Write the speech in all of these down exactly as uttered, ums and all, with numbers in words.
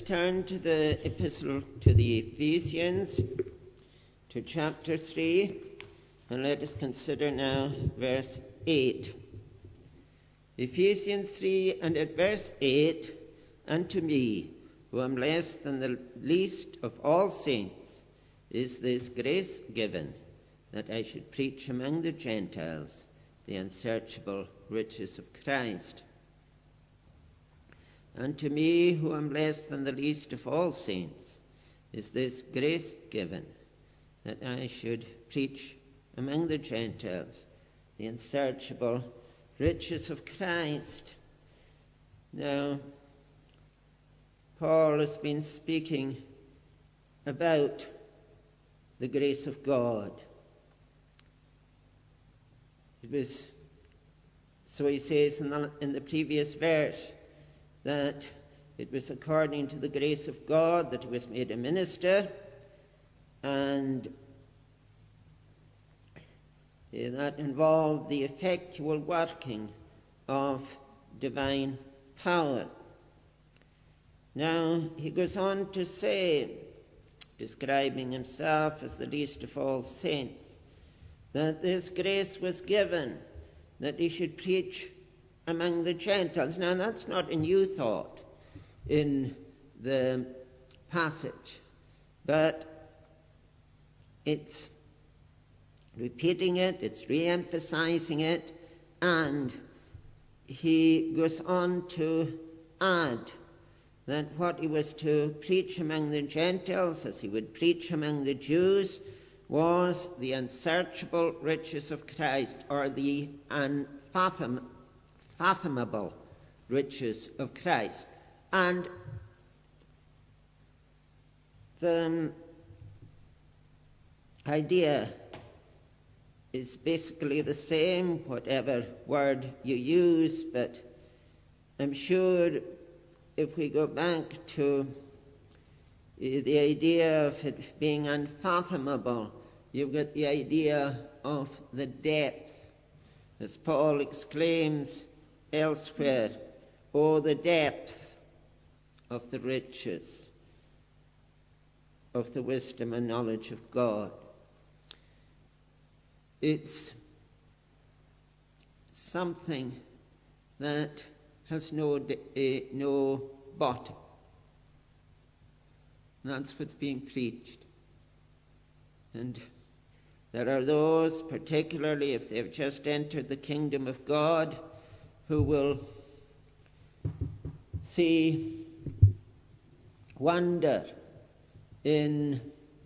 turn to the epistle to the Ephesians, to chapter three, and let us consider now verse eight. Ephesians three, and at verse eight, "And to me, who am less than the least of all saints, is this grace given, that I should preach among the Gentiles the unsearchable riches of Christ. And to me, who am less than the least of all saints, is this grace given, that I should preach among the Gentiles the unsearchable riches of Christ." Now, Paul has been speaking about the grace of God. It was, so he says in the, in the previous verse, that it was according to the grace of God that he was made a minister, and that involved the effectual working of divine power. Now he goes on to say, describing himself as the least of all saints, that this grace was given that he should preach among the Gentiles. Now that's not a new thought in the passage, but it's repeating it, it's re-emphasizing it, and he goes on to add that what he was to preach among the Gentiles, as he would preach among the Jews, was the unsearchable riches of Christ, or the unfathomable fathomable riches of Christ. And the idea is basically the same, whatever word you use, but I'm sure if we go back to the idea of it being unfathomable, you've got the idea of the depth. As Paul exclaims elsewhere, "Oh, the depth of the riches of the wisdom and knowledge of God." It's something that has no uh, no bottom. That's what's being preached. And there are those, particularly if they've just entered the kingdom of God, who will see wonder in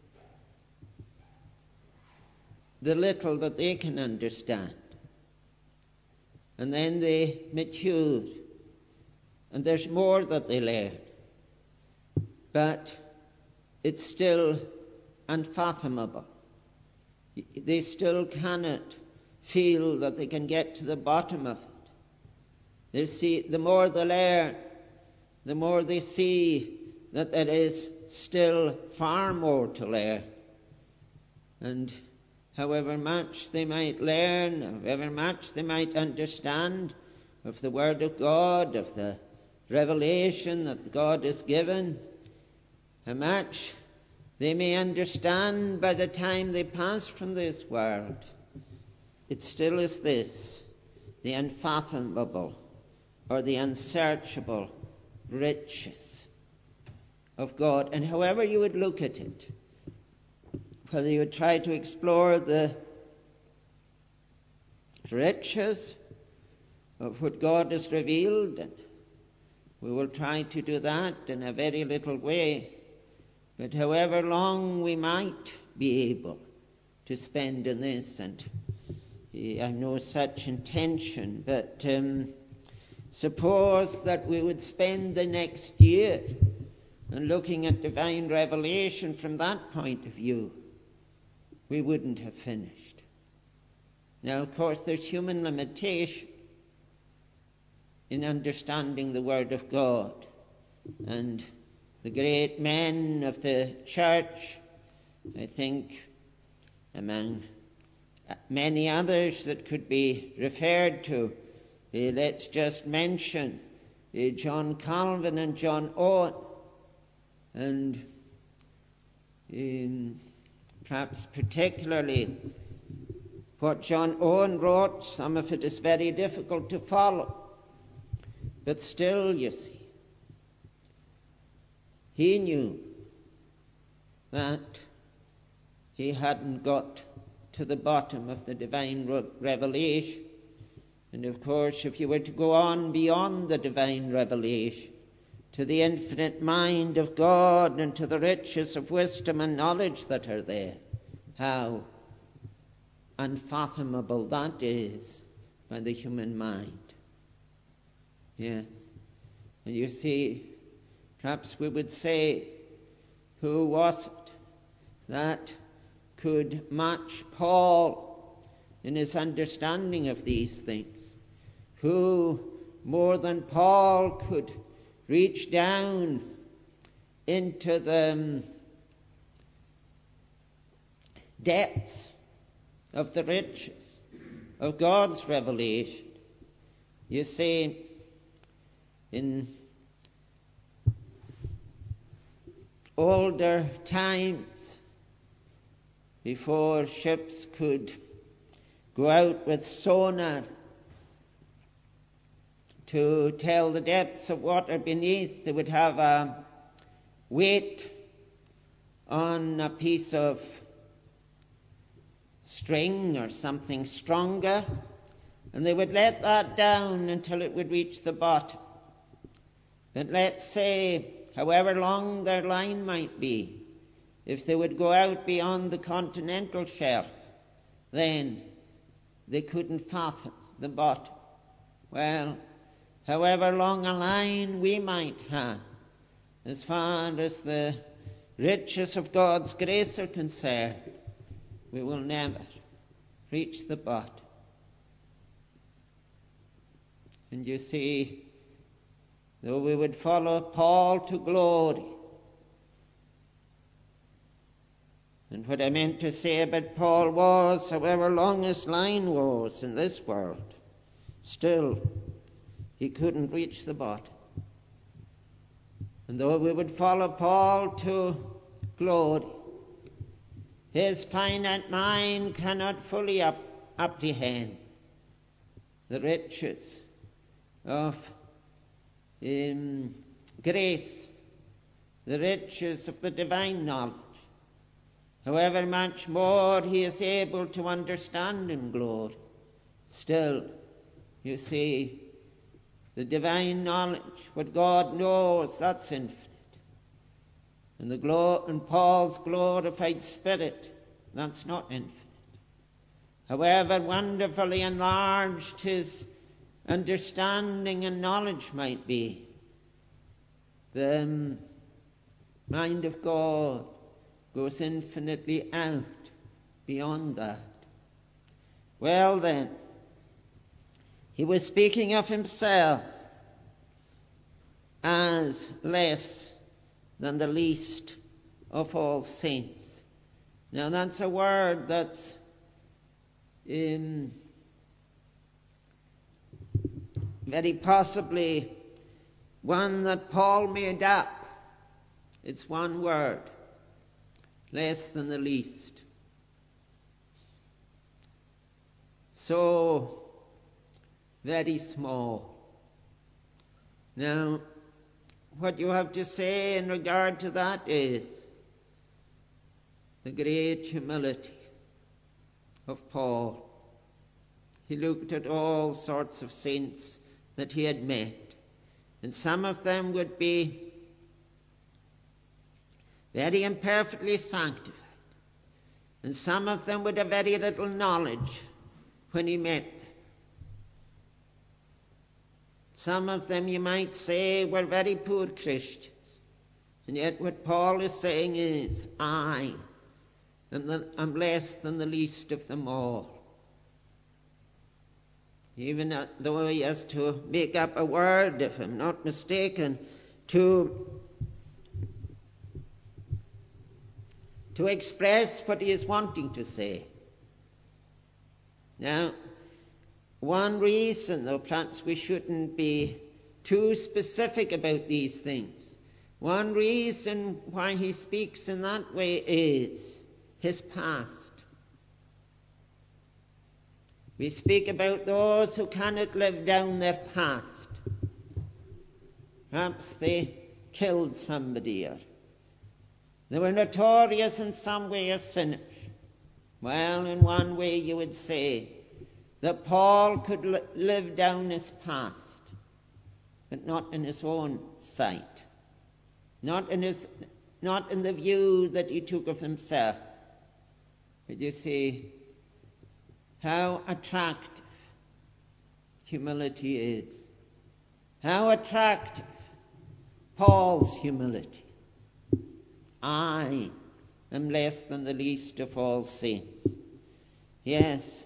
the little that they can understand. And then they mature, and there's more that they learn. But it's still unfathomable. They still cannot feel that they can get to the bottom of it. They see, the more they learn, the more they see that there is still far more to learn. And however much they might learn, however much they might understand of the Word of God, of the revelation that God has given, how much they may understand by the time they pass from this world, it still is this, the unfathomable or the unsearchable riches of God. And however you would look at it, whether you would try to explore the riches of what God has revealed, and we will try to do that in a very little way, but however long we might be able to spend in this, and I have no such intention, but um, suppose that we would spend the next year and looking at divine revelation from that point of view, we wouldn't have finished. Now, of course, there's human limitation in understanding the Word of God, and the great men of the church, I think, among many others that could be referred to, uh, let's just mention uh, John Calvin and John Owen. and in perhaps particularly what John Owen wrote, some of it is very difficult to follow. But still, you see, he knew that he hadn't got to the bottom of the divine revelation. And of course, if you were to go on beyond the divine revelation, to the infinite mind of God and to the riches of wisdom and knowledge that are there, how unfathomable that is by the human mind. Yes. And you see, perhaps we would say, who was it that could match Paul in his understanding of these things? Who, more than Paul, could reach down into the depths of the riches of God's revelation? You see, in older times, before ships could go out with sonar to tell the depths of water beneath, they would have a weight on a piece of string or something stronger, and they would let that down until it would reach the bottom. But let's say, however long their line might be, if they would go out beyond the continental shelf, then they couldn't fathom the bottom. Well, however long a line we might have, as far as the riches of God's grace are concerned, we will never reach the bottom. And you see, though we would follow Paul to glory, and what I meant to say about Paul was, however long his line was in this world, still he couldn't reach the bottom. And though we would follow Paul to glory, his finite mind cannot fully up, apprehend the riches of um, grace, the riches of the divine knowledge. However much more he is able to understand in glory, still, you see, the divine knowledge, what God knows, that's infinite. And the glo- and Paul's glorified spirit, that's not infinite. However wonderfully enlarged his understanding and knowledge might be, the um, mind of God goes infinitely out beyond that. Well then, he was speaking of himself as less than the least of all saints. Now that's a word that's in very possibly one that Paul made up. It's one word, less than the least. So very small. Now, what you have to say in regard to that is the great humility of Paul. He looked at all sorts of saints that he had met, and some of them would be very imperfectly sanctified, and some of them would have very little knowledge when he met them. Some of them, you might say, were very poor Christians. And yet what Paul is saying is, I am, the, am less than the least of them all. Even though he has to make up a word, if I'm not mistaken, to, to express what he is wanting to say. Now, one reason, though perhaps we shouldn't be too specific about these things, One reason why he speaks in that way is his past. We speak about those who cannot live down their past. Perhaps they killed somebody, or they were notorious in some way as sinners. Well, in one way you would say that Paul could li- live down his past, but not in his own sight. Not in his, not in the view that he took of himself. But you see how attractive humility is. How attractive Paul's humility. I am less than the least of all saints. Yes.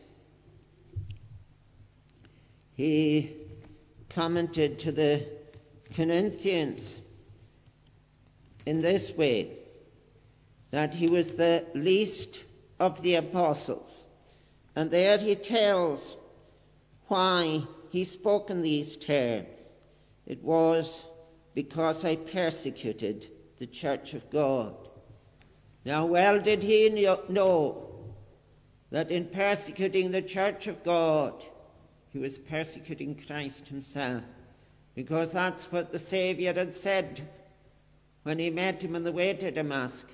He commented to the Corinthians in this way, that he was the least of the apostles. And there he tells why he spoke in these terms. It was because I persecuted the church of God. Now, well did he know that in persecuting the church of God, he was persecuting Christ himself, because that's what the Saviour had said when he met him on the way to Damascus.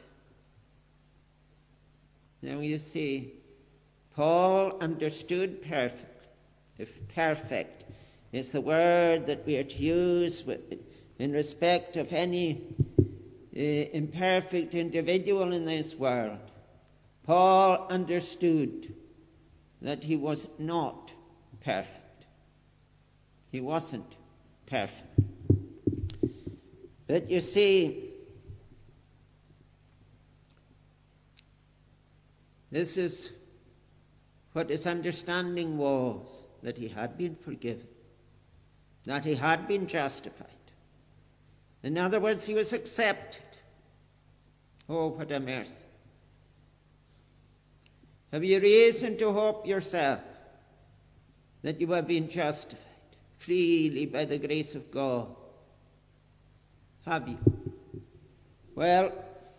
Now you see, Paul understood perfect. If perfect is the word that we are to use with, in respect of any uh, imperfect individual in this world, Paul understood that he was not perfect. He wasn't perfect. But you see, this is what his understanding was, that he had been forgiven, that he had been justified. In other words, he was accepted. Oh, what a mercy. Have you reason to hope yourself that you have been justified freely by the grace of God? Have you? Well,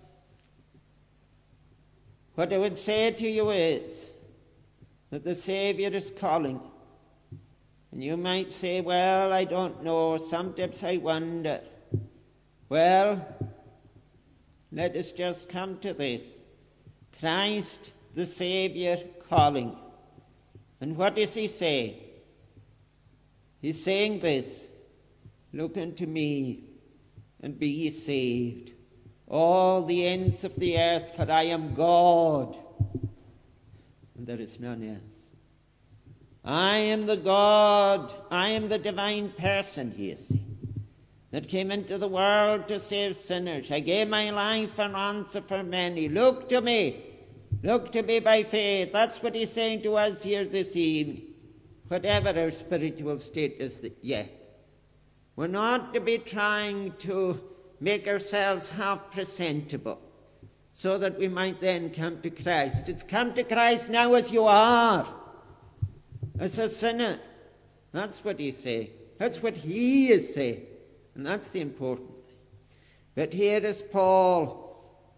what I would say to you is that the Saviour is calling. And you might say, well, I don't know, sometimes I wonder. Well, let us just come to this. Christ the Saviour calling. And what does he say? He's saying this: look unto me and be ye saved, all the ends of the earth, for I am God, and there is none else. I am the God, I am the divine person, he is saying, that came into the world to save sinners. I gave my life a ransom for many. Look to me. Look to me by faith. That's what he's saying to us here this evening, whatever our spiritual status yet. We're not to be trying to make ourselves half presentable so that we might then come to Christ. It's come to Christ now as you are, as a sinner. That's what he's saying. That's what he is saying. And that's the important thing. But here is Paul,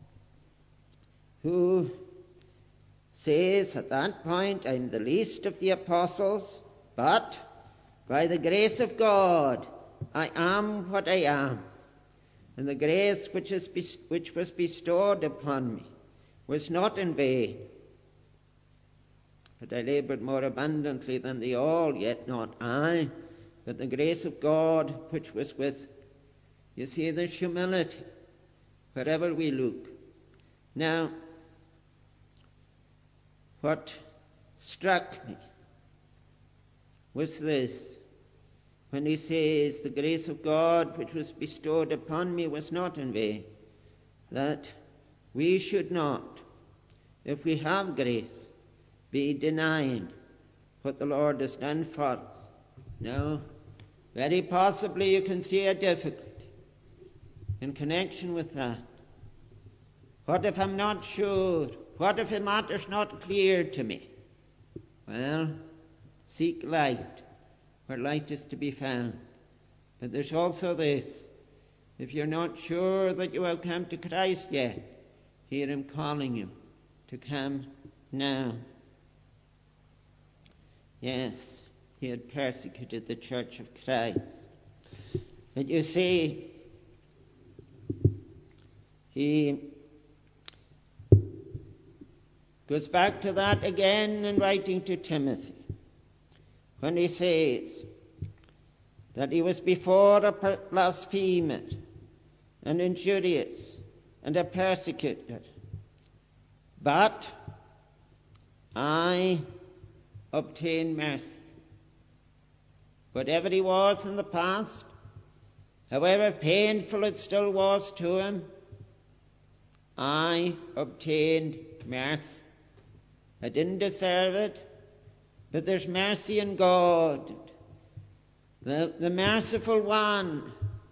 who says at that point, I'm the least of the apostles, but by the grace of God, I am what I am. And the grace which, is bes- which was bestowed upon me was not in vain. But I laboured more abundantly than they all, yet not I, but the grace of God which was with me. You see, there's humility wherever we look. Now, what struck me was this. When he says, the grace of God which was bestowed upon me was not in vain, that we should not, if we have grace, be denying what the Lord has done for us. Now, very possibly you can see a difficulty in connection with that. What if I'm not sure? What if the matter's not clear to me? Well, seek light where light is to be found. But there's also this, If you're not sure that you have come to Christ yet, hear him calling you to come now. Yes, he had persecuted the church of Christ. But you see, he goes back to that again in writing to Timothy, when he says that he was before a blasphemer, and injurious, and a persecutor. But I obtained mercy. Whatever he was in the past, however painful it still was to him, I obtained mercy. I didn't deserve it, but there's mercy in God. The, the merciful one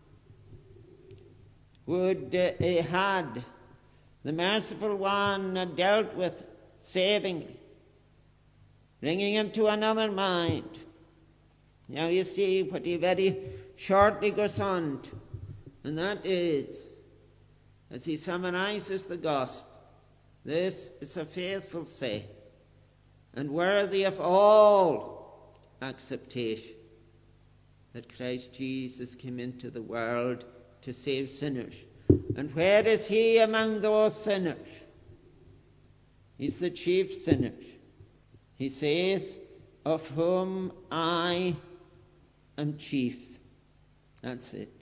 would uh, had the merciful one had dealt with savingly, bringing him to another mind. Now you see what he very shortly goes on to, and that is, as he summarizes the gospel, this is a faithful saying and worthy of all acceptation, that Christ Jesus came into the world to save sinners. And where is he among those sinners? He's the chief sinner. He says, of whom I am chief. That's it.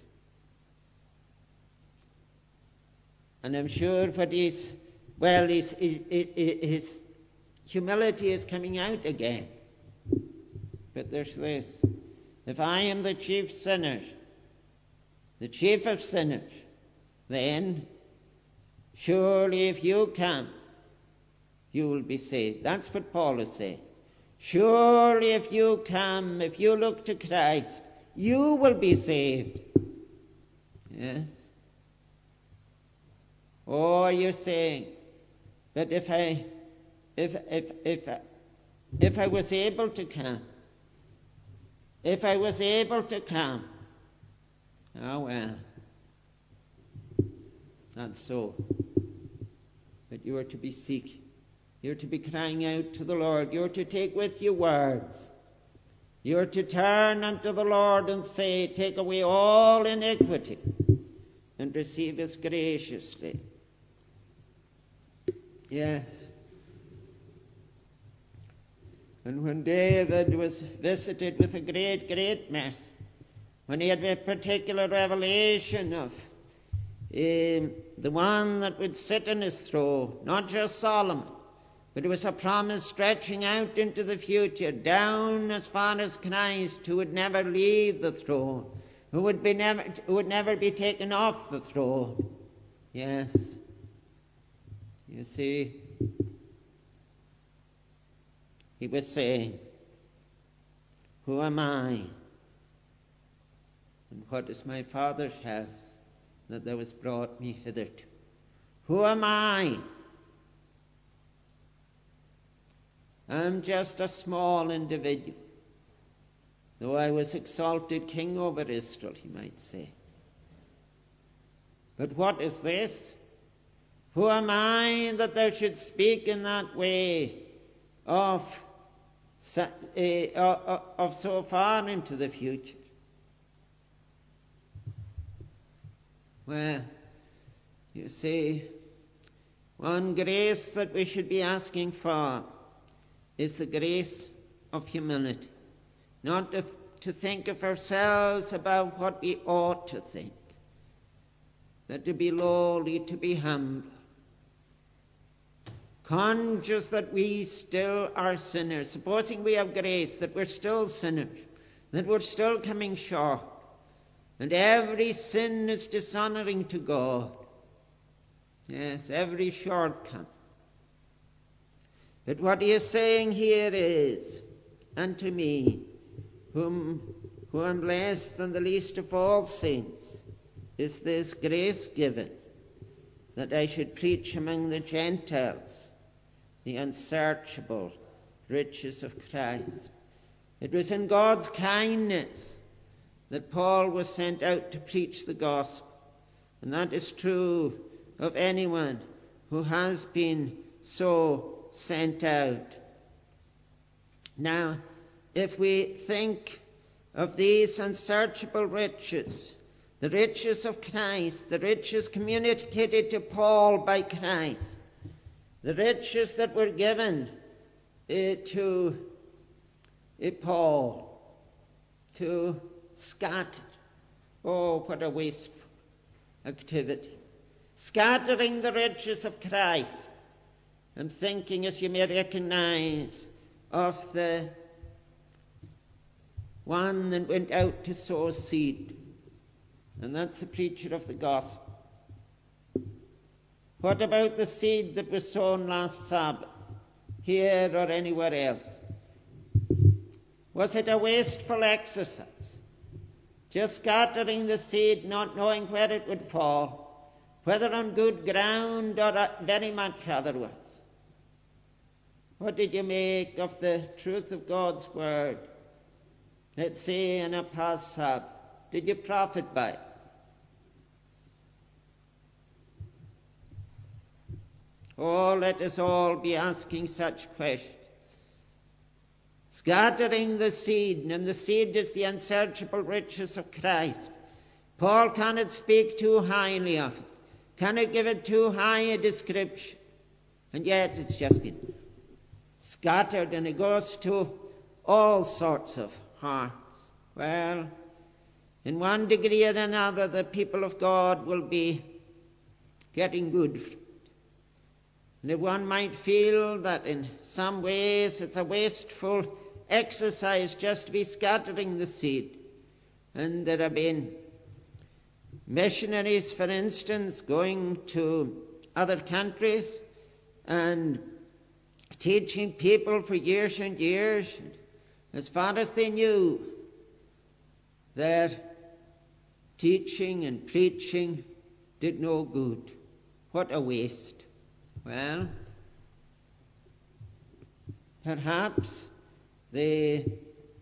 And I'm sure what he's, well, his, his, his humility is coming out again. But there's this. If I am the chief sinner, the chief of sinners, then surely if you come, you will be saved. That's what Paul is saying. Surely if you come, if you look to Christ, you will be saved. Yes. Or you're saying that if I, if if if if I was able to come, if I was able to come, oh well, not so. But you are to be seeking. You're to be crying out to the Lord. You're to take with you words. You're to turn unto the Lord and say, take away all iniquity and receive us graciously. Yes. And when David was visited with a great, great mercy, when he had a particular revelation of um, the one that would sit on his throne, not just Solomon, but it was a promise stretching out into the future, down as far as Christ, who would never leave the throne, who would be never, who would never be taken off the throne. Yes. You see, he was saying, who am I? And what is my Father's house that thou hast brought me hitherto? Who am I? I'm just a small individual. Though I was exalted king over Israel, he might say. But what is this? Who am I that thou should speak in that way of, uh, of so far into the future? Well, you see, one grace that we should be asking for is the grace of humility. Not to, to think of ourselves about what we ought to think, but to be lowly, to be humble, conscious that we still are sinners. Supposing we have grace, that we're still sinners, that we're still coming short, and every sin is dishonoring to God. Yes, every shortcoming. But what he is saying here is, unto me, whom who am less than the least of all saints, is this grace given, that I should preach among the Gentiles the unsearchable riches of Christ. It was in God's kindness that Paul was sent out to preach the gospel. And that is true of anyone who has been so sent out. Now, if we think of these unsearchable riches, the riches of Christ, the riches communicated to Paul by Christ, the riches that were given uh, to uh, Paul, to scatter. Oh, what a wasteful activity. Scattering the riches of Christ. I'm thinking, as you may recognize, of the one that went out to sow seed. And that's the preacher of the gospel. What about the seed that was sown last Sabbath, here or anywhere else? Was it a wasteful exercise? Just scattering the seed, not knowing where it would fall, whether on good ground or very much otherwise. What did you make of the truth of God's word? Let's say in a past Sabbath. Did you profit by it? Oh, let us all be asking such questions. Scattering the seed, and the seed is the unsearchable riches of Christ. Paul cannot speak too highly of it, cannot give it too high a description, and yet it's just been scattered, and it goes to all sorts of hearts. Well, in one degree or another, the people of God will be getting good from it. And if one might feel that in some ways it's a wasteful exercise just to be scattering the seed, and there have been missionaries, for instance, going to other countries and teaching people for years and years, and as far as they knew, their teaching and preaching did no good. What a waste. Well, perhaps they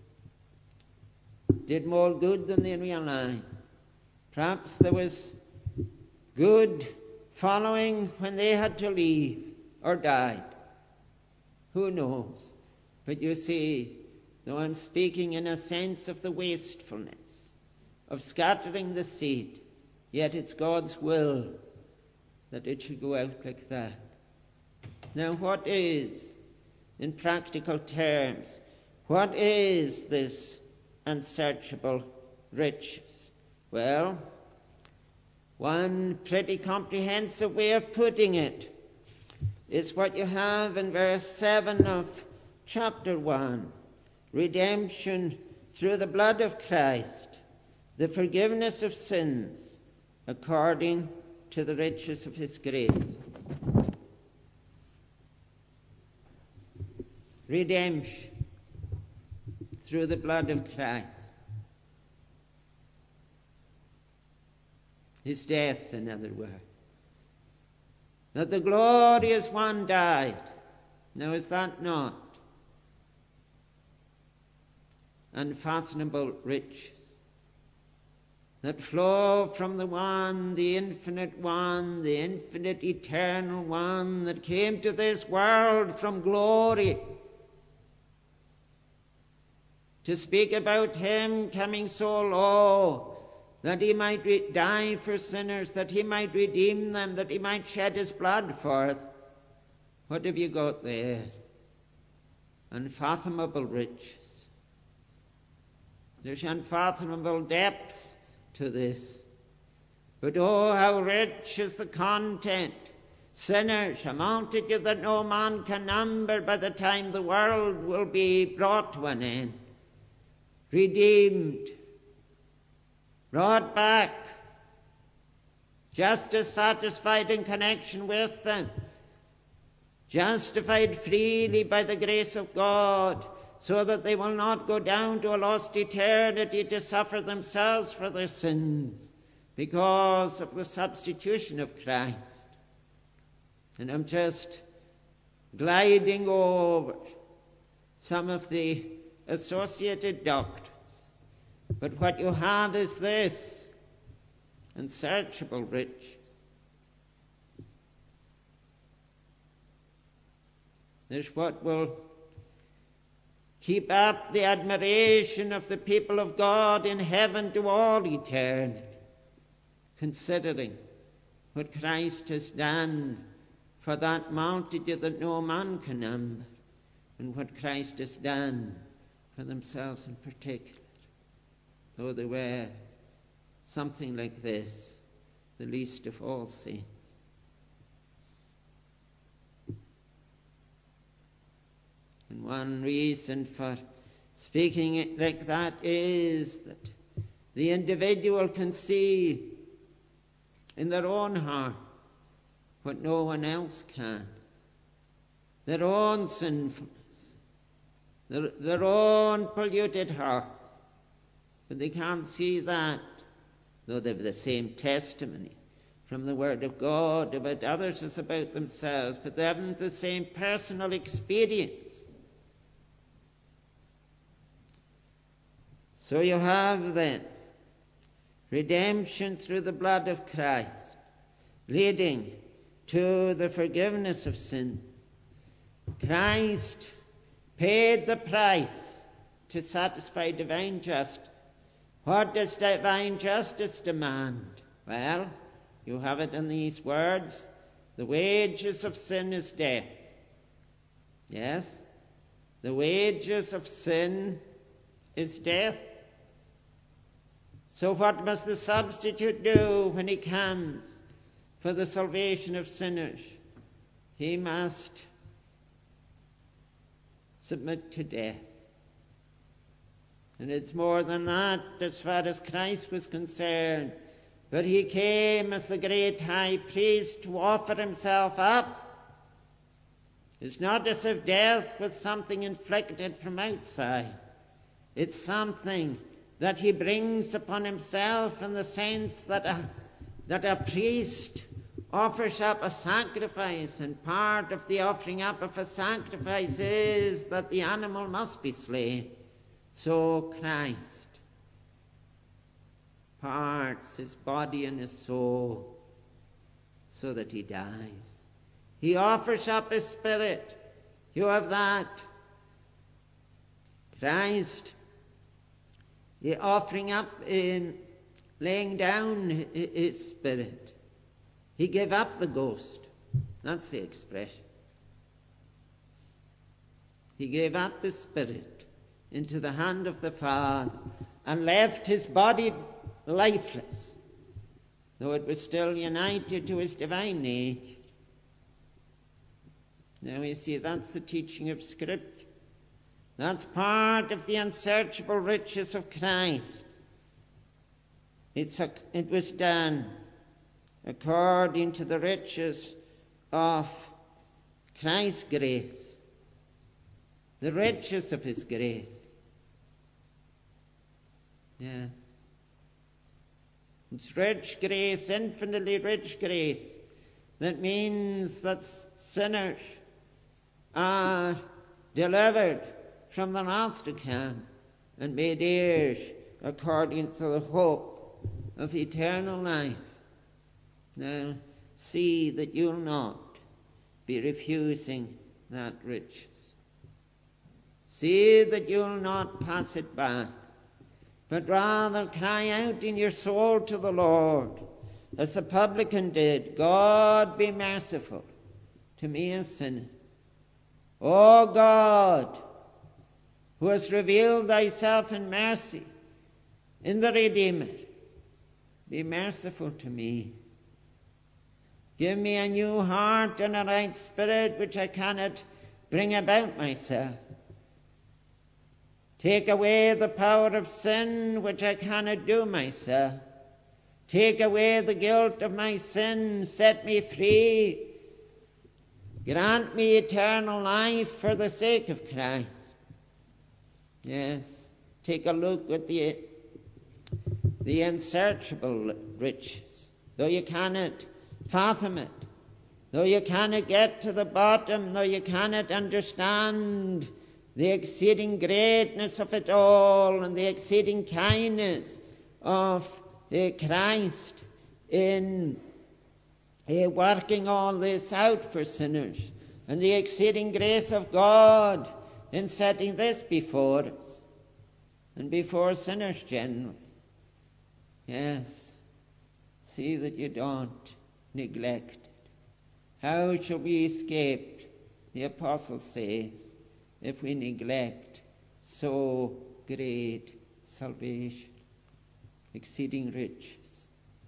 did more good than they realized. Perhaps there was good following when they had to leave or died. Who knows? But you see, though I'm speaking in a sense of the wastefulness of scattering the seed, yet it's God's will that it should go out like that. Now, what is, in practical terms, what is this unsearchable riches? Well, one pretty comprehensive way of putting it is what you have in verse seven of chapter one. Redemption through the blood of Christ, the forgiveness of sins, according to the riches of his grace. Redemption through the blood of Christ. His death, in other words. That the glorious one died. Now, is that not unfathomable riches that flow from the one, the infinite one, the infinite eternal one that came to this world from glory to speak about him coming so low that he might re- die for sinners, that he might redeem them, that he might shed his blood for them. What have you got there? Unfathomable riches. There's unfathomable depths to this. But oh, how rich is the content. Sinners, a multitude that no man can number by the time the world will be brought to an end. Redeemed, brought back, just as satisfied in connection with them, justified freely by the grace of God, so that they will not go down to a lost eternity to suffer themselves for their sins because of the substitution of Christ. And I'm just gliding over some of the associated doctrines. But what you have is this: unsearchable rich. There's what will keep up the admiration of the people of God in heaven to all eternity, considering what Christ has done for that multitude that no man can number, and what Christ has done for themselves in particular, though they were something like this, the least of all saints. And one reason for speaking it like that is that the individual can see in their own heart what no one else can. Their own sinfulness, their, their own polluted heart. But they can't see that, though they have the same testimony from the Word of God about others as about themselves, but they haven't the same personal experience. So you have then redemption through the blood of Christ, leading to the forgiveness of sins. Christ paid the price to satisfy divine justice. What does divine justice demand? Well, you have it in these words: the wages of sin is death. Yes, the wages of sin is death. So what must the substitute do when he comes for the salvation of sinners? He must submit to death. And it's more than that as far as Christ was concerned. But he came as the great high priest to offer himself up. It's not as if death was something inflicted from outside. It's something that he brings upon himself in the sense that a, that a priest offers up a sacrifice, and part of the offering up of a sacrifice is that the animal must be slain. So Christ parts his body and his soul so that he dies. He offers up his spirit. You have that. Christ, the offering up in laying down his spirit. He gave up the ghost. That's the expression. He gave up his spirit into the hand of the Father and left his body lifeless, though it was still united to his divine nature. Now you see, that's the teaching of Scripture. That's part of the unsearchable riches of Christ. It's a, it was done according to the riches of Christ's grace, the riches of his grace. Yes. It's rich grace, infinitely rich grace. That means that sinners are delivered from the wrath to come and made heirs according to the hope of eternal life. Now, see that you'll not be refusing that riches. See that you'll not pass it by, but rather cry out in your soul to the Lord, as the publican did, God, be merciful to me a sinner. O God, who has revealed thyself in mercy in the Redeemer, be merciful to me. Give me a new heart and a right spirit which I cannot bring about myself. Take away the power of sin which I cannot do myself. Take away the guilt of my sin. Set me free. Grant me eternal life for the sake of Christ. Yes, take a look at the, the unsearchable riches. Though you cannot fathom it, though you cannot get to the bottom, though you cannot understand the exceeding greatness of it all and the exceeding kindness of uh, Christ, in uh, working all this out for sinners, and the exceeding grace of God in setting this before us and before sinners generally. Yes, see that you don't neglect it. How shall we escape, the apostle says, if we neglect so great salvation, exceeding riches?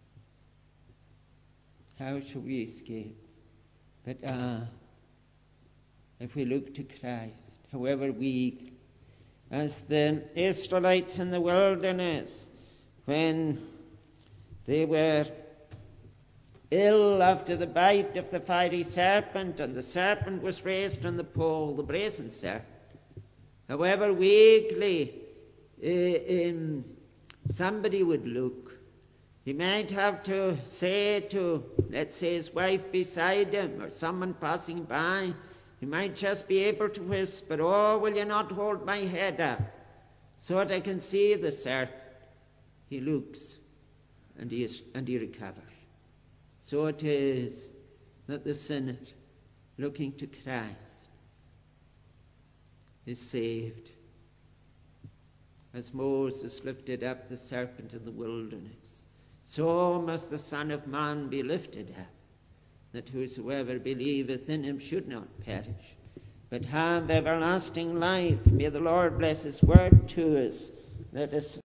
How shall we escape? But ah, if we look to Christ, however weak, as the Israelites in the wilderness, when they were ill after the bite of the fiery serpent, and the serpent was raised on the pole, the brazen serpent, however weakly uh, um, somebody would look, he might have to say to, let's say, his wife beside him, or someone passing by, he might just be able to whisper, "Oh, will you not hold my head up so that I can see the serpent?" He looks, and he, is, and he recovers. So it is that the sinner, looking to Christ, is saved. As Moses lifted up the serpent in the wilderness, so must the Son of Man be lifted up, that whosoever believeth in him should not perish, but have everlasting life. May the Lord bless his word to us. Let us